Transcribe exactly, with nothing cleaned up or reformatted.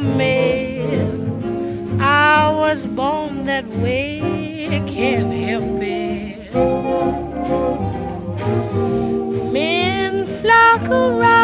man. I was born that way, can't help it. Men flock around